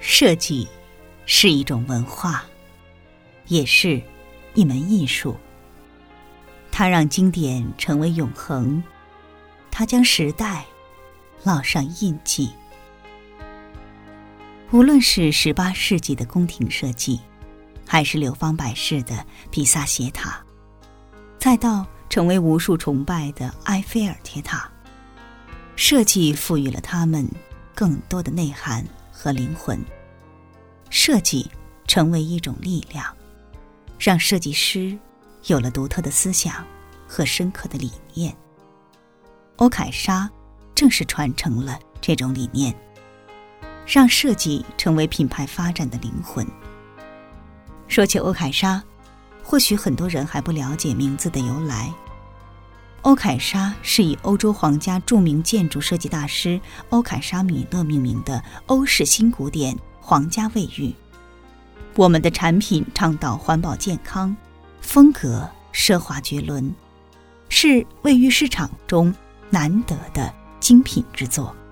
设计是一种文化，也是一门艺术。它让经典成为永恒，它将时代烙上印记。无论是18世纪的宫廷设计，还是流芳百世的比萨斜塔，再到成为无数崇拜的埃菲尔铁塔，设计赋予了它们更多的内涵和灵魂。设计成为一种力量，让设计师有了独特的思想和深刻的理念。欧凯莎正是传承了这种理念，让设计成为品牌发展的灵魂。说起欧凯莎，或许很多人还不了解名字的由来。欧凯莎是以欧洲皇家著名建筑设计大师欧凯莎米勒命名的欧式新古典皇家卫浴。我们的产品倡导环保健康，风格奢华绝伦，是卫浴市场中难得的精品之作。